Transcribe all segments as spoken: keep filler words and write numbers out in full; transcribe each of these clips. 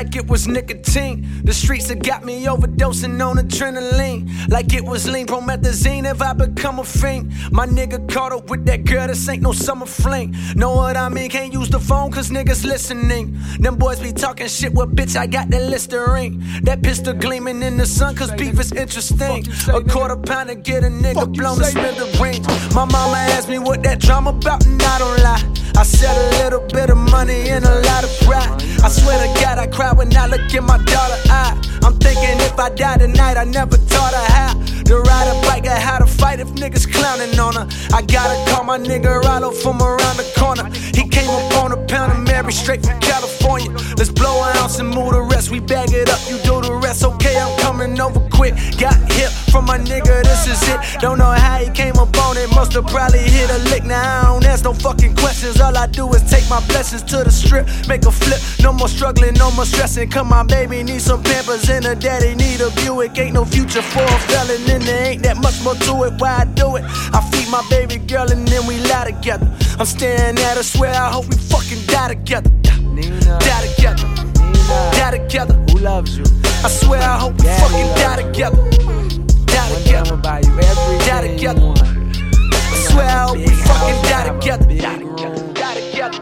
like it was nicotine. The streets have got me overdosing on adrenaline, like it was lean promethazine. If I become a fiend, my nigga caught up with that girl, this ain't no summer fling. Know what I mean? Can't use the phone cause niggas listening. Them boys be talking shit, well bitch I got that Listerine. That pistol gleaming in the sun cause beef is interesting. A quarter pound to get a nigga blown to smithereens. My mama asked me what that drama about and I don't lie. I said a little bit of money and a lot of pride. I swear to God I cry when I look in my daughter's eye. I'm thinking if I die tonight I never taught her how to ride a bike or how to fight if niggas clowning on her. I gotta call my nigga Rollo from around the corner. He came up on a pound of Mary straight from California. Let's blow an ounce and move the rest. We bag it up, you do the rest. Okay, I'm coming over quick. Got hip from my nigga, this is it. Don't know how he came up on it. Must've probably hit a lick. Now I don't ask no fucking questions. All I do is take my blessings to the strip, make a flip. No more struggling, no more stressing. Come on, baby, need some Pampers and a daddy need a Buick. Ain't no future for a felon and there ain't that much more to it. Why I do it? I feed my baby girl and then we lie together. I'm staring at her, swear I hope we fucking die together. Nina, die together. Nina, die together. Who loves you? I swear I hope we Daddy fucking die together. Die One together. I'ma buy you everything Die you together. want. I swear I hope we fucking die together. Big Die room. together. Die together.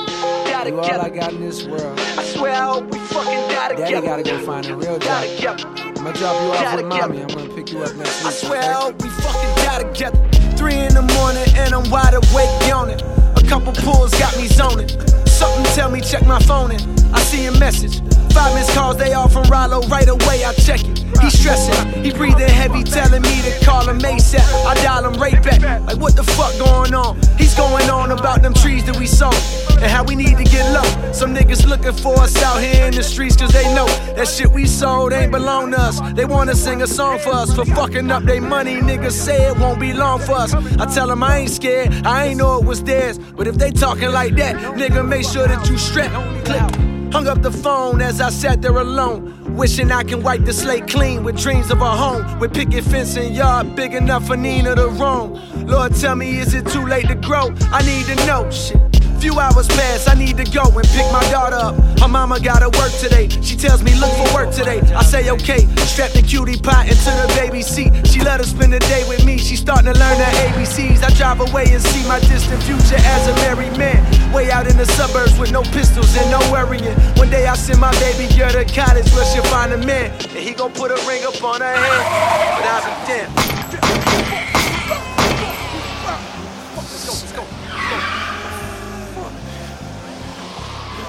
Die You all I together. got in this world. I swear I hope we fucking die Daddy together. gotta go find a real job. Die together. I'm gonna drop you off Die with together. mommy. I'm gonna pick you up next I week. swear okay? I hope we fucking die together. Three in the morning and I'm wide awake yawning. A couple pulls got me zoning. Something tell me check my phone in. I see a message. Five missed calls, they all from Rollo. Right away I check it. He stressing, he breathing heavy, telling me to call him ASAP. I dial him right back. Like what the fuck going on? He's going on about them trees that we sold and how we need to get low. Some niggas looking for us out here in the streets cause they know that shit we sold ain't belong to us. They wanna sing a song for us for fucking up they money. Niggas say it won't be long for us. I tell them I ain't scared, I ain't know it was theirs. But if they talking like that, nigga, make sure that you strapped. Click. Hung up the phone as I sat there alone, wishing I can wipe the slate clean with dreams of a home, with picket fence and yard big enough for Nina to roam. Lord, tell me, is it too late to grow? I need to know, shit. Few hours pass, I need to go and pick my daughter up. Her mama gotta work today. She tells me look for work today. I say okay, strap the cutie pie into the baby seat. She let her spend the day with me. She starting to learn her A B Cs. I drive away and see my distant future as a married man, way out in the suburbs with no pistols and no worrying. One day I send my baby girl to college where she'll find a man, and he gon' put a ring up on her hand. But I'll be damned.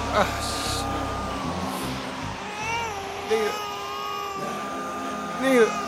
Nigga. Nigga.